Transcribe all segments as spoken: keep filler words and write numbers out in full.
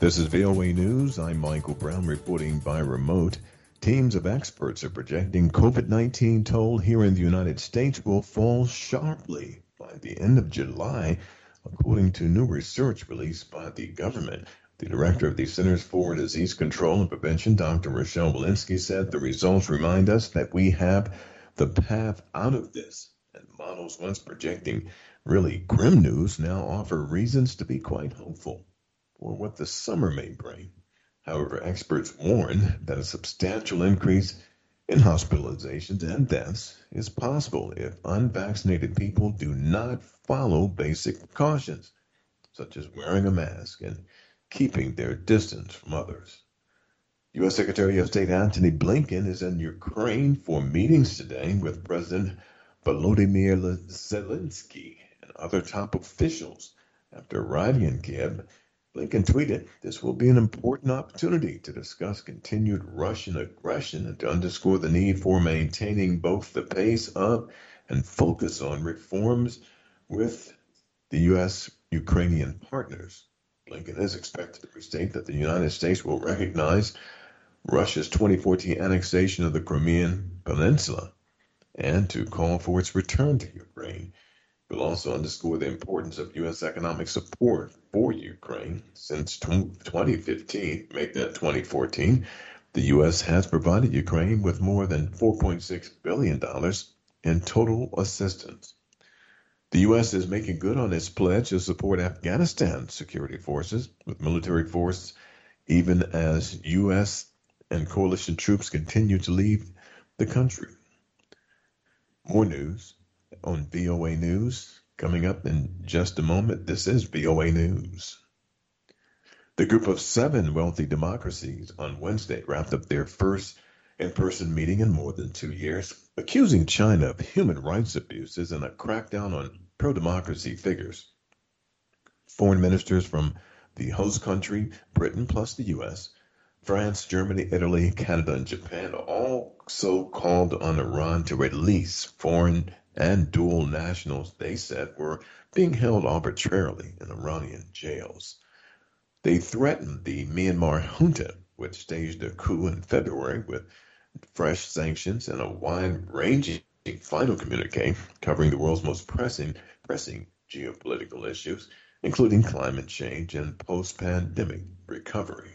This is V O A News. I'm Michael Brown reporting by remote. Teams of experts are projecting COVID nineteen toll here in the United States will fall sharply by the end of July, according to new research released by the government. The director of the Centers for Disease Control and Prevention, Doctor Rochelle Walensky, said the results remind us that we have the path out of this, and models once projecting really grim news now offer reasons to be quite hopeful for what the summer may bring. However, experts warn that a substantial increase in hospitalizations and deaths is possible if unvaccinated people do not follow basic precautions, such as wearing a mask and keeping their distance from others. U S. Secretary of State Antony Blinken is in Ukraine for meetings today with President Volodymyr Zelensky and other top officials. After arriving in Kiev, Blinken tweeted, "This will be an important opportunity to discuss continued Russian aggression and to underscore the need for maintaining both the pace of and focus on reforms with the U S-Ukrainian partners." Blinken is expected to restate that the United States will recognize Russia's twenty fourteen annexation of the Crimean Peninsula and to call for its return to Ukraine. Will also underscore the importance of U S economic support for Ukraine. Since twenty fifteen, make that twenty fourteen, the U S has provided Ukraine with more than four point six billion dollars in total assistance. The U S is making good on its pledge to support Afghanistan security forces with military force, even as U S and coalition troops continue to leave the country. More news on V O A News coming up in just a moment. This is V O A News. The group of seven wealthy democracies on Wednesday wrapped up their first in-person meeting in more than two years, accusing China of human rights abuses and a crackdown on pro-democracy figures. Foreign ministers from the host country, Britain plus the U S, France, Germany, Italy, Canada, and Japan also called on Iran to release foreign and dual nationals they said were being held arbitrarily in Iranian jails. They threatened the Myanmar junta, which staged a coup in February with fresh sanctions and a wide-ranging final communique covering the world's most pressing, pressing geopolitical issues, including climate change and post-pandemic recovery.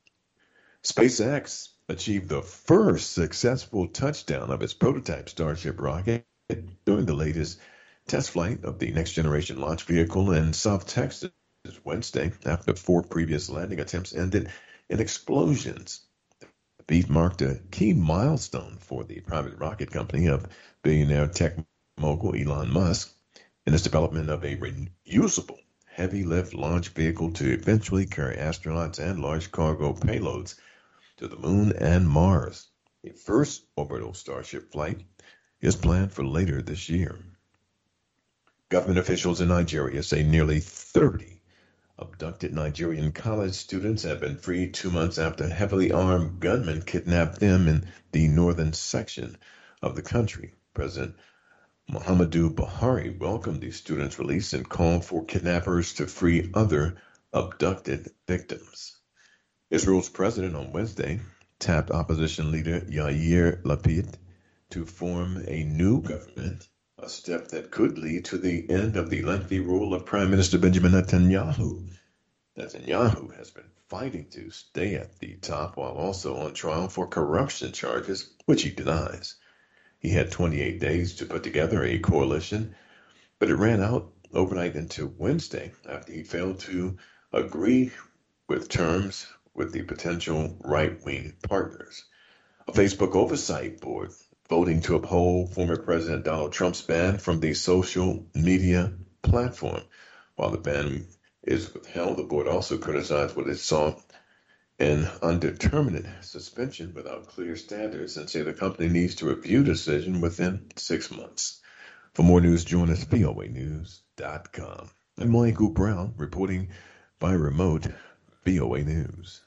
SpaceX achieved the first successful touchdown of its prototype Starship rocket during the latest test flight of the next-generation launch vehicle in South Texas Wednesday after four previous landing attempts ended in explosions. The feat marked a key milestone for the private rocket company of billionaire tech mogul Elon Musk in its development of a reusable heavy-lift launch vehicle to eventually carry astronauts and large cargo payloads to the moon and Mars. A first orbital Starship flight is planned for later this year. Government officials in Nigeria say nearly thirty abducted Nigerian college students have been freed two months after heavily armed gunmen kidnapped them in the northern section of the country. President Muhammadu Buhari welcomed the students' release and called for kidnappers to free other abducted victims. Israel's president on Wednesday tapped opposition leader Yair Lapid to form a new government, a step that could lead to the end of the lengthy rule of Prime Minister Benjamin Netanyahu. Netanyahu has been fighting to stay at the top while also on trial for corruption charges, which he denies. He had twenty-eight days to put together a coalition, but it ran out overnight into Wednesday after he failed to agree with terms with the potential right-wing partners. A Facebook oversight board voting to uphold former President Donald Trump's ban from the social media platform. While the ban is withheld, the board also criticized what it saw an undetermined suspension without clear standards and say the company needs to review the decision within six months. For more news, join us at V O A news dot com. I'm Michael Brown, reporting by remote V O A News.